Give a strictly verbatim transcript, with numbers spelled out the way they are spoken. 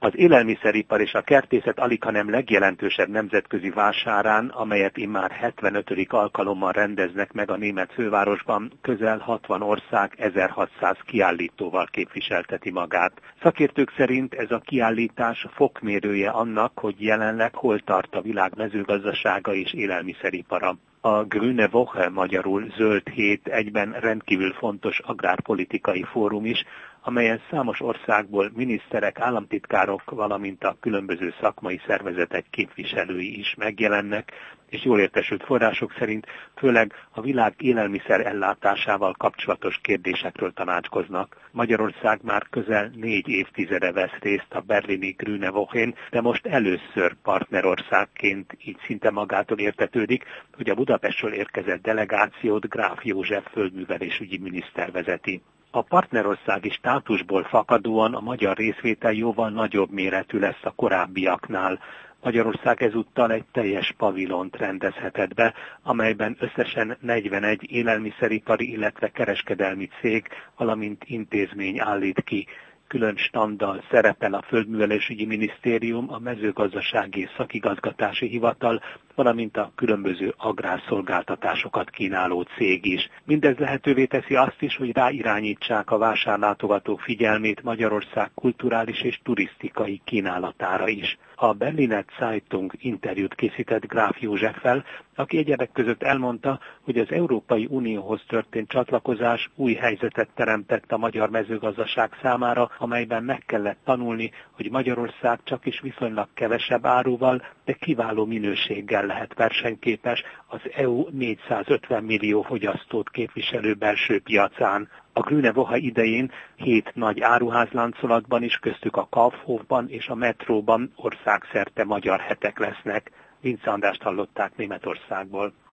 Az élelmiszeripar és a kertészet alighanem legjelentősebb nemzetközi vásárán, amelyet immár hetvenötödik alkalommal rendeznek meg a német fővárosban, közel hatvan ország ezerhatszáz kiállítóval képviselteti magát. Szakértők szerint ez a kiállítás fokmérője annak, hogy jelenleg hol tart a világ mezőgazdasága és élelmiszeripara. A Grüne Woche, magyarul Zöld Hét egyben rendkívül fontos agrárpolitikai fórum is, amelyen számos országból miniszterek, államtitkárok, valamint a különböző szakmai szervezetek képviselői is megjelennek, és jól értesült források szerint főleg a világ élelmiszer ellátásával kapcsolatos kérdésekről tanácskoznak. Magyarország már közel négy évtizede vesz részt a berlini Grüne Wochen, de most először partnerországként így szinte magától értetődik, hogy a Budapestről érkezett delegációt Gráf József földművelésügyi miniszter vezeti. A partnerországi státusból fakadóan a magyar részvétel jóval nagyobb méretű lesz a korábbiaknál. Magyarország ezúttal egy teljes pavilont rendezhetett be, amelyben összesen negyvenegy élelmiszeripari, illetve kereskedelmi cég, valamint intézmény állít ki. Külön standdal szerepel a Földművelésügyi Minisztérium, a Mezőgazdasági és Szakigazgatási Hivatal, valamint a különböző agrárszolgáltatásokat kínáló cég is. Mindez lehetővé teszi azt is, hogy ráirányítsák a vásárlátogatók figyelmét Magyarország kulturális és turisztikai kínálatára is. A Berliner Zeitung interjút készített Gráf Józseffel, aki egyebek között elmondta, hogy az Európai Unióhoz történt csatlakozás új helyzetet teremtett a magyar mezőgazdaság számára, amelyben meg kellett tanulni, hogy Magyarország csak is viszonylag kevesebb áruval, de kiváló minőséggel lehet versenyképes az é u négyszázötven millió fogyasztót képviselő belső piacán. A Grüne Woche idején hét nagy áruházláncolatban is, köztük a Kaufhofban és a Metróban országszerte magyar hetek lesznek. Vince Andrást hallották Németországból.